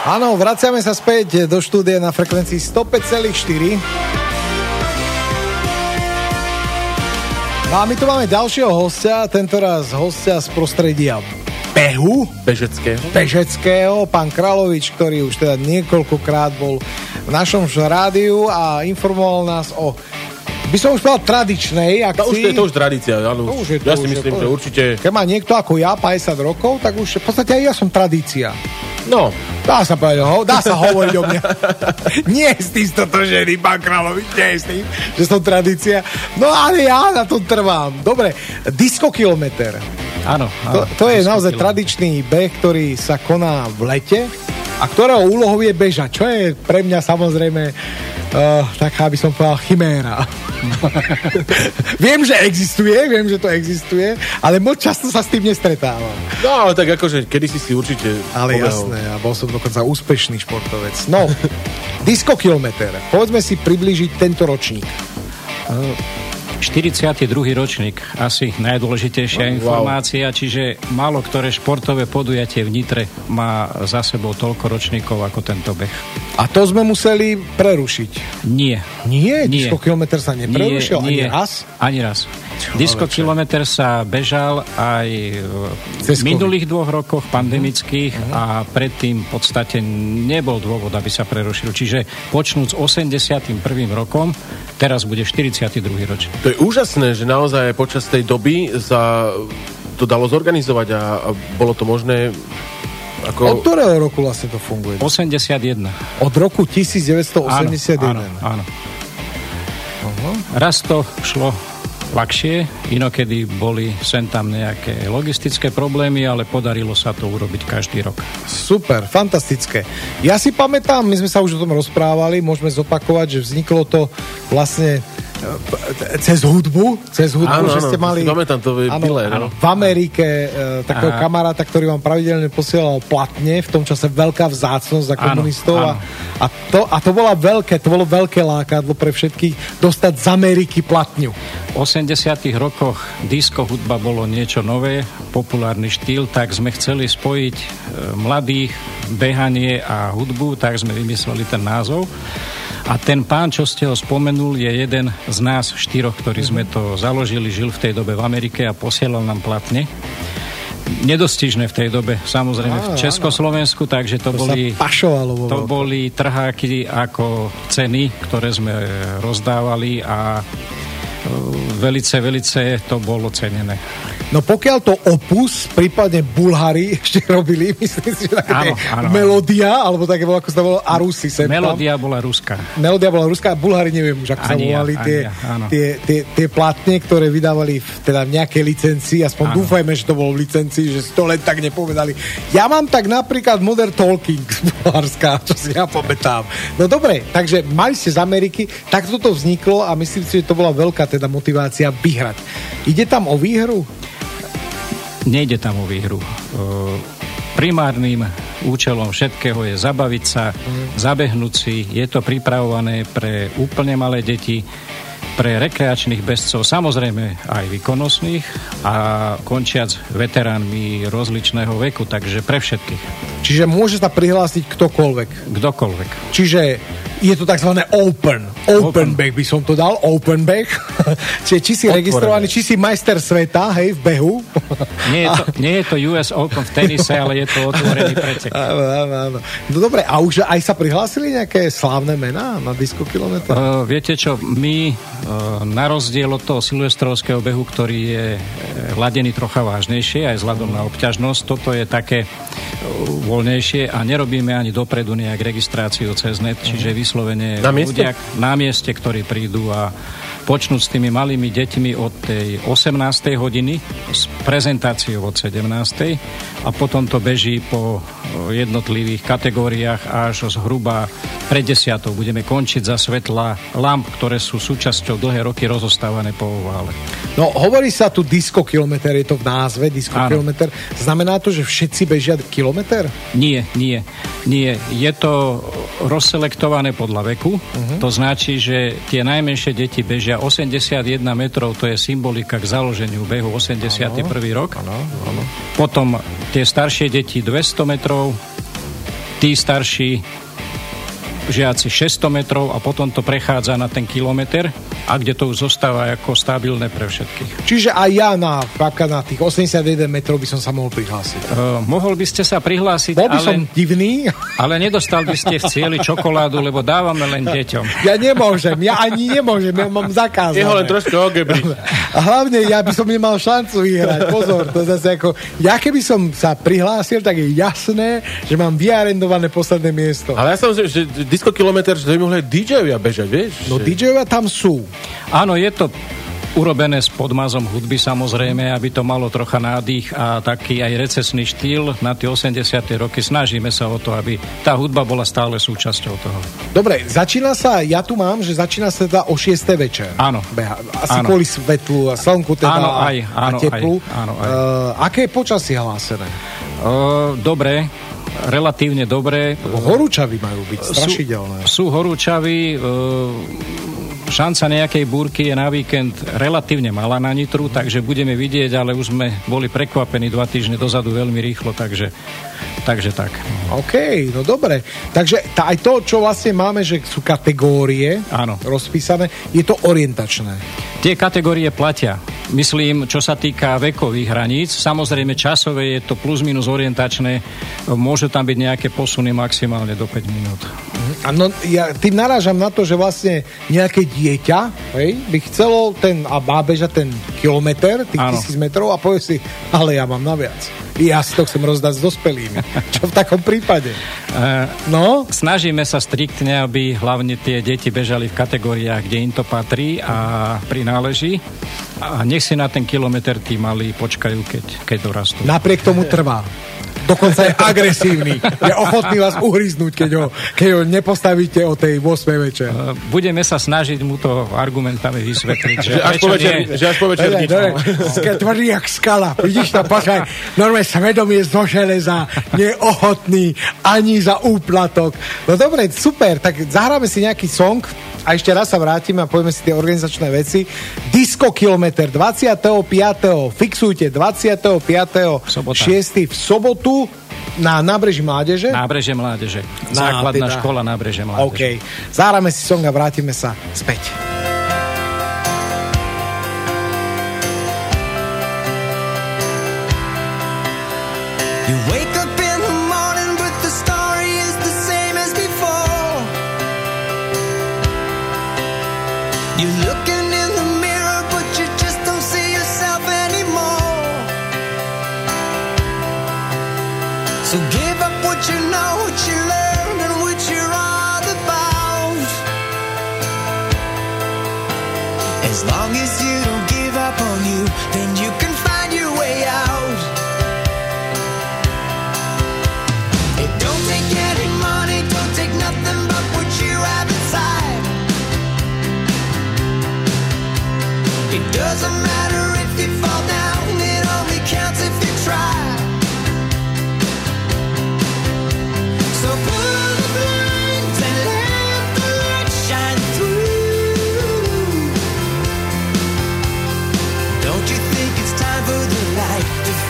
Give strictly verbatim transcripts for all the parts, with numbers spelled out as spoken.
Áno, vraciame sa späť do štúdia na frekvencii sto päť celá štyri. No a my tu máme ďalšieho hostia, tentoraz hostia z prostredia behu. Bežeckého. Bežeckého, pán Kráľovič, ktorý už teda niekoľkokrát bol v našom rádiu a informoval nás o, by som už povedal, tradičnej akcii. To už je to už tradícia, áno. To už je, to ja už si je, myslím, to že určite... Keď má niekto ako ja päťdesiat rokov, tak už v podstate aj ja som tradícia. No. Dá sa povedať, ho, dá sa hovoriť o mňa. Nie s tým stotožený, pán Kráľovič, nie s tým, že som tradícia. No ale ja na tom trvám. Dobre, diskokilometer. Áno. To, to je naozaj tradičný beh, ktorý sa koná v lete a ktorého úlohou je bežať, čo je pre mňa samozrejme uh, taká, by som povedal, chiméra. Viem, že existuje, viem, že to existuje, ale moc často sa s tým nestretávam. No, ale tak akože, kedysi si určite... Ale pobehol. Jasné, a bol som dokonca úspešný športovec. No, diskokilometer. Povedzme si priblížiť tento ročník. štyridsiaty druhý ročník, asi najdôležitejšia wow. informácia, čiže málo ktoré športové podujatie v Nitre má za sebou toľko ročníkov ako tento beh. A to sme museli prerušiť? Nie. Nie? Nie. Diskokilometer sa neprerušil nie, nie. ani raz? Ani raz. Diskokilometer sa bežal aj v minulých dvoch rokoch pandemických uh-huh. a predtým v podstate nebol dôvod, aby sa prerušil. Čiže počnúc osemdesiatym prvým rokom, teraz bude štyridsiaty druhý ročník. To je úžasné, že naozaj počas tej doby sa to dalo zorganizovať a, a bolo to možné. Ako... Od ktorého roku vlastne to funguje? osemdesiatjeden. Od roku devätnásťstoosemdesiatjeden. Áno, áno, áno. Uh-huh. Raz to šlo ľahšie, inokedy boli sem tam nejaké logistické problémy, ale podarilo sa to urobiť každý rok. Super, fantastické. Ja si pamätám, my sme sa už o tom rozprávali, môžeme zopakovať, že vzniklo to vlastne cez hudbu, cez hudbu, áno, že ste áno, mali pamätám to v Bile, no. v Amerike e, takého Aha. kamaráta, ktorý vám pravidelne posielal platne, v tom čase veľká vzácnosť za komunistov áno, áno. A, a, to, a to bola veľké, to bolo veľké lákadlo pre všetkých dostať z Ameriky platňu. V osemdesiatych rokoch disco hudba bolo niečo nové, populárny štýl, tak sme chceli spojiť e, mladých, behanie a hudbu, tak sme vymysleli ten názov. A ten pán, čo ste ho spomenul, je jeden z nás štyroch, ktorí sme to založili, žil v tej dobe v Amerike a posielal nám platne. Nedostižné v tej dobe, samozrejme áno, v Československu, áno. takže to, to boli to boli trháky ako ceny, ktoré sme rozdávali a velice, velice to bolo cenené. No pokiaľ to Opus, prípadne Bulhári ešte robili, myslím si, že také Melódia, alebo také bolo, ako sa to bolo, Arusy sem tam. Melódia bola ruská. Melódia bola ruská a Bulhári neviem už, ako sa volali ja, tie, ja, tie, tie, tie platne, ktoré vydávali v, teda v nejakej licencii, aspoň áno. dúfajme, že to bolo v licencii, že si to len tak nepovedali. Ja mám tak napríklad Modern Talking z Bulharska, čo si ja pamätám. No dobre, takže mali ste z Ameriky, tak toto vzniklo a myslím si, že to bola veľká teda motivácia vyhrať. Ide tam o výhru? Nejde tam o výhru. Primárnym účelom všetkého je zabaviť sa, mm. zabehnúť si. Je to pripravované pre úplne malé deti, pre rekreačných bežcov, samozrejme aj výkonnostných a končiac veteránmi rozličného veku, takže pre všetkých. Čiže môže sa prihlásiť ktokoľvek? Kdokoľvek. Čiže je to takzvané open. Open, open beh by som to dal. Open beh. Čiže či si Otvorené. registrovaný, či si majster sveta, hej, v behu. Nie je, to, nie je to ú es Open v tenise, ale je to otvorený pretek. Áno, áno, áno. No dobre, a už aj sa prihlásili nejaké slávne mená na diskokilometr? Uh, viete čo, my uh, na rozdiel od toho silvestrovského behu, ktorý je ladený trocha vážnejšie, aj vzhľadom na obťažnosť, toto je také voľnejšie a nerobíme ani dopredu nejak registráciu cez net, čiže vyslovene na mieste? ľudia na mieste, ktorí prídu a počnúť s tými malými deťmi od tej osemnástej hodiny s prezentáciou od sedemnástej a potom to beží po jednotlivých kategóriách až zhruba pred desiatou. Budeme končiť za svetla lamp, ktoré sú súčasťou dlhé roky rozostávané po ovále. No, hovorí sa tu diskokilometer, je to v názve, diskokilometer. Znamená to, že všetci bežia kilometer? Nie, nie, nie. Je to rozselektované podľa veku. Uh-huh. To značí, že tie najmenšie deti bežia osemdesiatjeden metrov, to je symbolika k založeniu behu, osemdesiaty prvý rok. Áno, áno. Potom tie staršie deti dvesto metrov, tí starší žiaci šesťsto metrov a potom to prechádza na ten kilometr a kde to už zostáva ako stabilné pre všetkých. Čiže aj ja na, na tých osemdesiatjeden metrov by som sa mohol prihlásiť. Uh, mohol by ste sa prihlásiť, Bol by ale, som divný. Ale nedostal by ste v cieli čokoládu, lebo dávame len deťom. Ja nemôžem, ja ani nemôžem, ja mám zakázané. Jeho len trošku ogebriť. A hlavne ja by som nemal šancu vyhrať. Pozor, to zase ako, ja keby som sa prihlásil, tak je jasné, že mám vyarendované posledné miesto. Ale ja som myslím, že diskokilometr, že to by mohli aj dí džejovia bežať, vieš? No že... dí džejovia tam sú. Áno, je to urobené s podmazom hudby samozrejme, aby to malo trocha nádych a taký aj recesný štýl na tie osemdesiate roky. Snažíme sa o to, aby tá hudba bola stále súčasťou toho. Dobre, začína sa, ja tu mám, že začína sa teda o šiestej večer. Áno. Beha. Asi áno. Kvôli svetlu a slnku teda áno, aj, áno, a teplu. Aj, áno, aj. Uh, aké je počasie hlásené? Uh, dobre. Relatívne dobré. Horúčavy majú byť strašidelné. Sú, sú horúčavy, e, šanca nejakej búrky je na víkend relatívne malá na Nitru, takže budeme vidieť, ale už sme boli prekvapení dva týždne dozadu veľmi rýchlo, takže, takže tak. OK, no dobre. Takže tá, aj to, čo vlastne máme, že sú kategórie áno. rozpísané, je to orientačné. Tie kategórie platia. Myslím, čo sa týka vekových hraníc, samozrejme časové je to plus minus orientačné, môže tam byť nejaké posuny maximálne do päť minút. No, ja tým narážam na to, že vlastne nejaké dieťa, hej, by chcelo ten, a má bežať ten kilometr, tých ano. tisíc metrov a povie si, ale ja mám naviac. Ja si to chcem rozdať s dospelými. Čo v takom prípade? Uh, no? Snažíme sa striktne, aby hlavne tie deti bežali v kategóriách, kde im to patrí a prináleží. A nech si na ten kilometr tí malí počkajú, keď, keď dorastú. Napriek tomu trvá. Dokonca je agresívny. Je ochotný vás uhryznúť, keď ho, keď ho nepostavíte o tej ôsmej večer. Uh, budeme sa snažiť mu to argumentami vysvetliť. Že, že, až po večer, že až po večer nič. Tvrdý jak skala. Vidíš to, počkaj. Normálne svedomie zo železa. Nie je ochotný ani za úplatok. No dobre, super. Tak zahráme si nejaký song a ešte raz sa vrátime a povieme si tie organizačné veci. Disco Kilometer dvadsiateho piateho Fixujte dvadsiateho piateho šiesteho v sobotu na Nábreží Mládeže. Nábreže Mládeže. Základná teda škola Nábreže Mládeže. OK. Zahráme si song a vrátime sa späť. You wake up in the morning but the story is the same as before. You're looking in the mirror but you just don't see yourself anymore. So give up what you know, what you learned, and what you're all about. As long as you don't give up on you, then you can find your way out. It don't take any money, don't take nothing but what you have inside. It doesn't matter if you fall down, it only counts if you try. So pull the blinds and let the light shine through. Don't you think it's time for the light to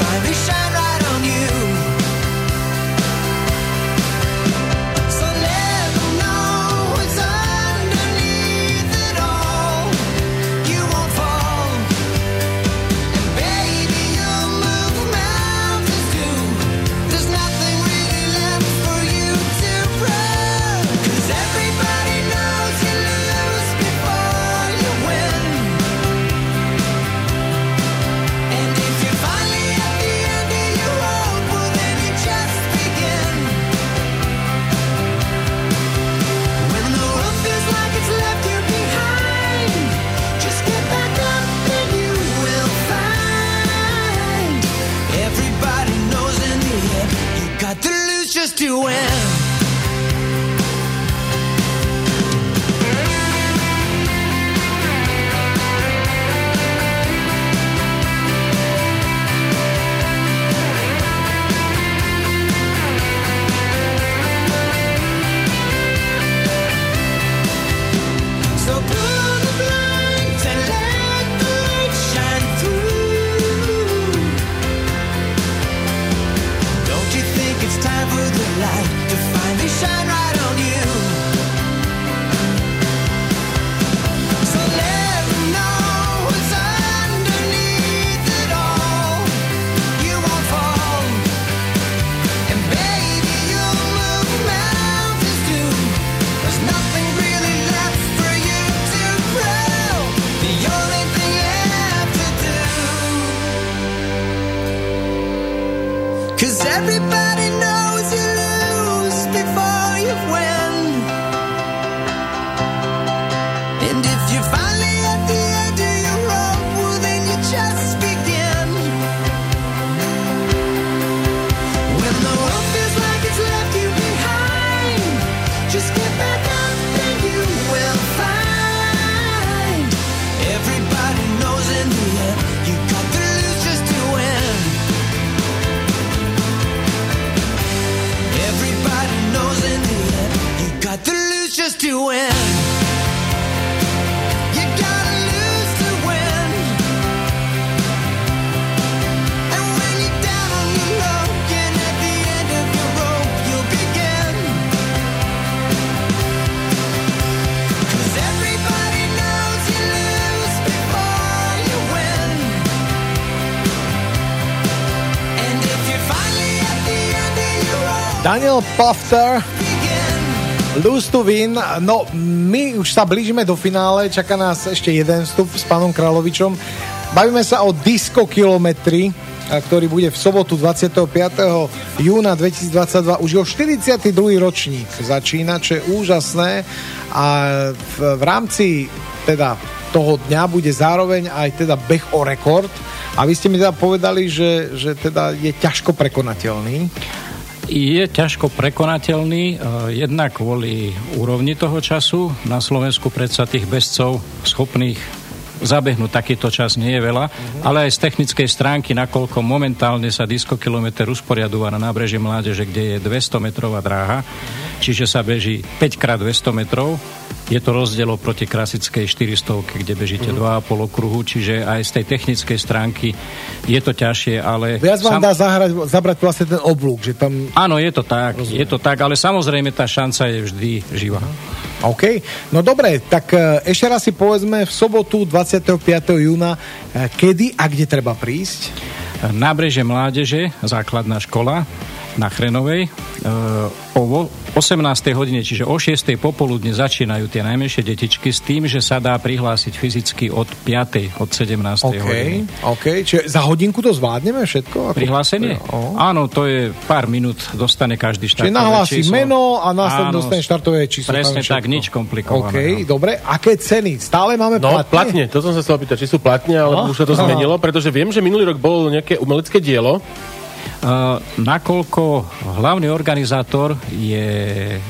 Daniel Pafter, Lose to Win. No, my už sa blížime do finále, čaká nás ešte jeden vstup s pánom Kráľovičom. Bavíme sa o Disco Kilometri, ktorý bude v sobotu dvadsiateho piateho júna dvetisícdvadsaťdva. Už jeho štyridsiaty druhý ročník začína, čo je úžasné. A v, v rámci teda toho dňa bude zároveň aj teda beh o rekord. A vy ste mi teda povedali, že, že teda je ťažko prekonateľný. Je ťažko prekonateľný, jednak kvôli úrovni toho času. Na Slovensku predsa tých bežcov schopných zabehnúť takýto čas nie je veľa, uh-huh. ale aj z technickej stránky, nakoľko momentálne sa diskokilometer usporiadúva na nábreží Mládeže, kde je dvestometrová dráha, uh-huh. čiže sa beží päť krát dvesto metrov. Je to rozdiel proti klasickej štyristovke, kde bežíte dva a pol okruhu, čiže aj z tej technickej stránky je to ťažšie, ale... Viac vám sam... dá zahrať, zabrať vlastne ten oblúk, že tam... Áno, je to tak, Rozumiem. je to tak, ale samozrejme tá šanca je vždy živá. OK, no dobre, tak ešte raz si povedzme v sobotu dvadsiateho piateho júna, kedy a kde treba prísť? Nábrežie Mládeže, základná škola na Chrenovej. O osemnástej hodine, čiže o šiestej popoludne začínajú tie najmenšie detičky s tým, že sa dá prihlásiť fyzicky od piatej, od sedemnástej okay, hodiny. OK, čiže za hodinku to zvládneme všetko? Ako... Prihlásenie? Oh. Áno, to je pár minút, dostane každý štartové číslo. Čiže nahlási meno a následne dostane štartové číslo. Presne tak, nič komplikované. OK, dobre. Aké ceny? Stále máme no, platne? No, platne, to som sa chcel opýtať, či sú platne, alebo oh. už sa to oh. zmenilo, pretože viem, že minulý rok bolo nejaké umelecké dielo. Uh, nakoľko hlavný organizátor je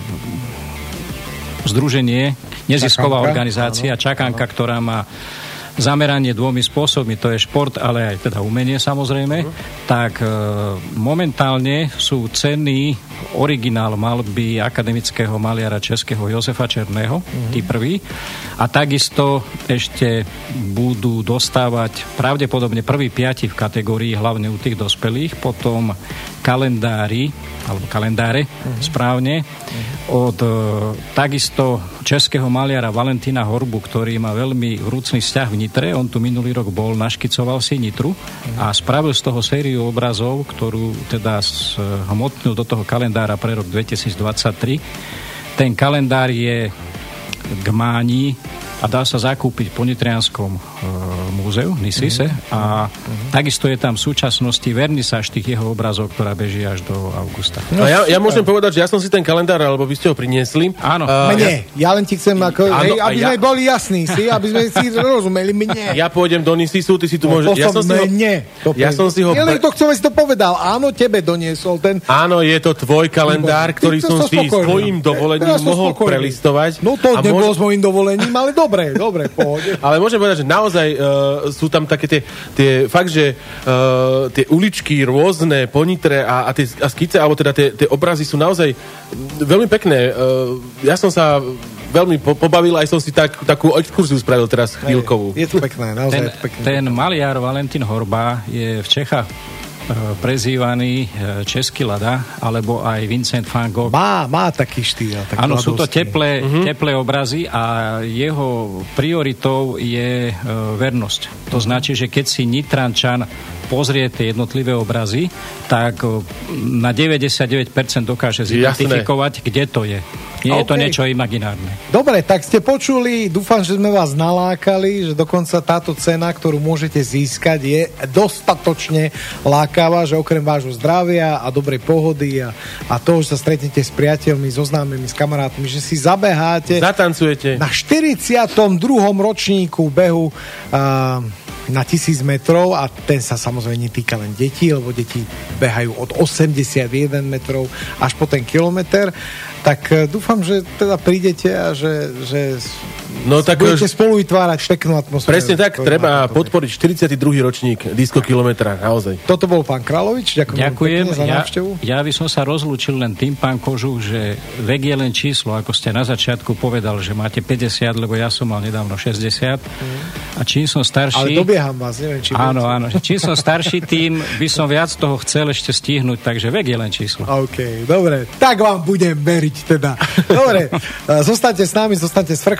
združenie, nezisková Čakanka, organizácia, áno, Čakanka, áno. ktorá má zameranie dvomi spôsobmi, to je šport, ale aj teda umenie samozrejme, uh-huh. tak e, momentálne sú ceny originál malby akademického maliara českého Jozefa Černého, uh-huh. tí prví, a takisto ešte budú dostávať pravdepodobne prvý piati v kategórii, hlavne u tých dospelých, potom kalendári, alebo kalendáre, uh-huh. správne, uh-huh. od e, takisto českého maliara Valentína Horbu, ktorý má veľmi vrúcný vzťah v Nitre. On tu minulý rok bol, naškicoval si Nitru a spravil z toho sériu obrazov, ktorú teda hmotnil do toho kalendára pre rok dvetisícdvadsaťtri. Ten kalendár je k mání a dá sa zakúpiť po Nitrianskom e, múzeu Nisise mm-hmm. a mm-hmm. takisto je tam v súčasnosti vernisáž tých jeho obrazov, ktorá beží až do augusta. No, ja, ja môžem povedať, že ja som si ten kalendár, alebo vy ste ho priniesli. Áno. Uh, mne, ja... ja len ti chcem, ako, áno, hej, aby ja... sme boli jasní si, aby sme si rozumeli mne. Ja pôjdem do Nisisu, ty si tu no, môžeš... Ja som si ho... Mne, ja som si ho... Ja len to chcem, si to povedal. Áno, tebe doniesol ten... Áno, je to tvoj kalendár, ktorý som si svojím dovolením mohol prelistovať. No to nebolo s mojím dovolením, ale dobre, dobre, ale môžem povedať, že naozaj uh, sú tam také tie, tie fakt, že uh, tie uličky rôzne po Nitre a, a tie a skice, alebo teda tie, tie obrazy sú naozaj veľmi pekné. Uh, ja som sa veľmi po, pobavil, aj som si tak, takú exkurziu spravil teraz chvíľkovú. Je to pekné, naozaj ten, je to pekné. Ten maliar Valentín Horba je v Čechách prezývaný Český Lada, alebo aj Vincent van Gogh. Má, má taký štýl. Tak áno, sú to teplé, uh-huh. teplé obrazy a jeho prioritou je uh, vernosť. To značí, že keď si Nitrančan pozrie tie jednotlivé obrazy, tak uh, na deväťdesiatdeväť percent dokáže zidentifikovať, kde to je. Nie okay. je to niečo imaginárne. Dobre, tak ste počuli, dúfam, že sme vás nalákali, že dokonca táto cena, ktorú môžete získať, je dostatočne lákavá, že okrem vášho zdravia a dobrej pohody a, a toho, že sa stretnete s priateľmi, so známymi, s kamarátmi, že si zabeháte zatancujete na štyridsiatom druhom ročníku behu uh, na tisíc metrov a ten sa samozrejme netýka len detí, lebo deti behajú od osemdesiatjeden metrov až po ten kilometr. Tak dúfam, že teda prídete a že, že no, tak budete spolu vytvárať peknú atmosféru. Presne tak, treba podporiť štyridsiaty druhý ročník Disco Kilometra, naozaj. Toto bol pán Kráľovič, ďakujem, ďakujem za návštevu. Ja, ja by som sa rozlúčil len tým, pán Kožuch, že vek je len číslo, ako ste na začiatku povedal, že máte päťdesiat, lebo ja som mal nedávno šesťdesiat. Mm. A čím som starší... Ale dobieham vás, neviem, či... Áno, áno. Čím som starší, tým by som viac toho chcel ešte stihnúť, takže vek je len číslo. OK, dobre. Tak vám budem veriť teda. Dobre, zostaňte s nami, zostaňte s frekvenciou sto päť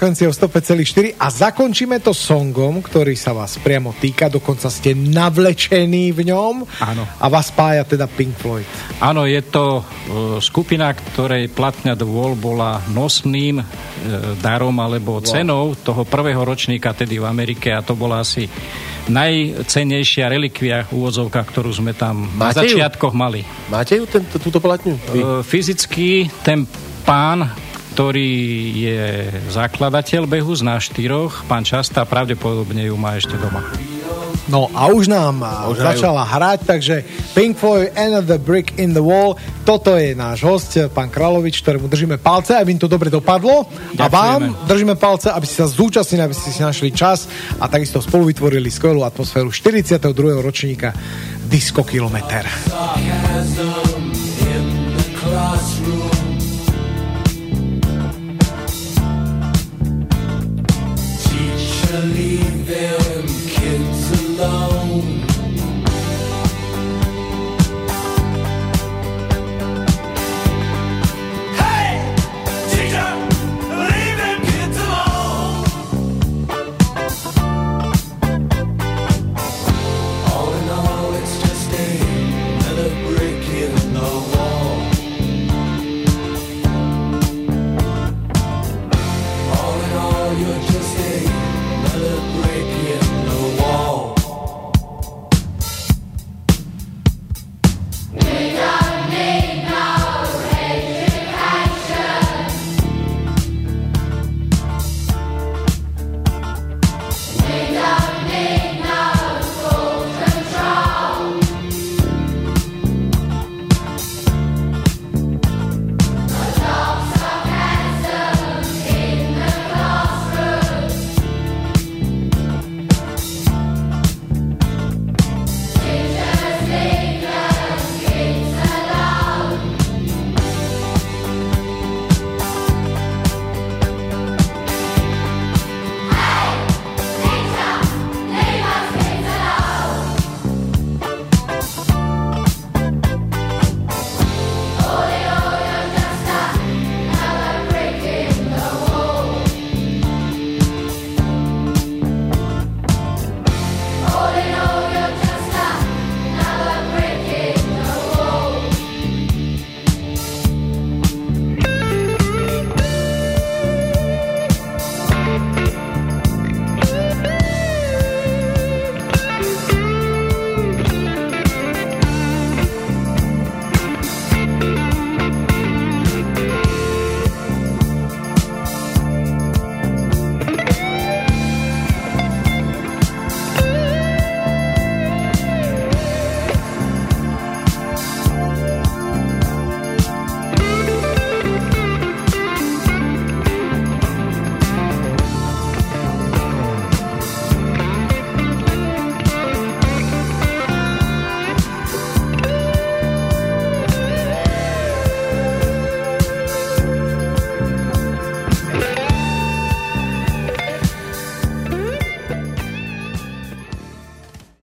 päť celá štyri a zakončíme to songom, ktorý sa vás priamo týka, dokonca ste navlečení v ňom. Áno. A vás spája teda Pink Floyd. Áno, je to uh, skupina, ktorej platňa The Wall bola nosným uh, darom alebo wow. cenou toho prvého ročníka tedy v Amerike a to bola asi najcennejšia relikvia úvodzovka, ktorú sme tam Máte na začiatkoch ju? mali. Máte ju tento, túto platňu? Uh, fyzicky ten pán, ktorý je zakladateľ behu z nás štyroch, pán Časta, pravdepodobne ju má ešte doma. No a už nám už začala hrať, takže Pink Floyd, Another Brick in the Wall. Toto je náš host, pán Kráľovič, ktorému držíme palce, aby im to dobre dopadlo. Ďakujeme. A vám držíme palce, aby ste sa zúčastnili, aby ste si našli čas a takisto spolu vytvorili skvelú atmosféru štyridsiateho druhého ročníka Disco Kilometer.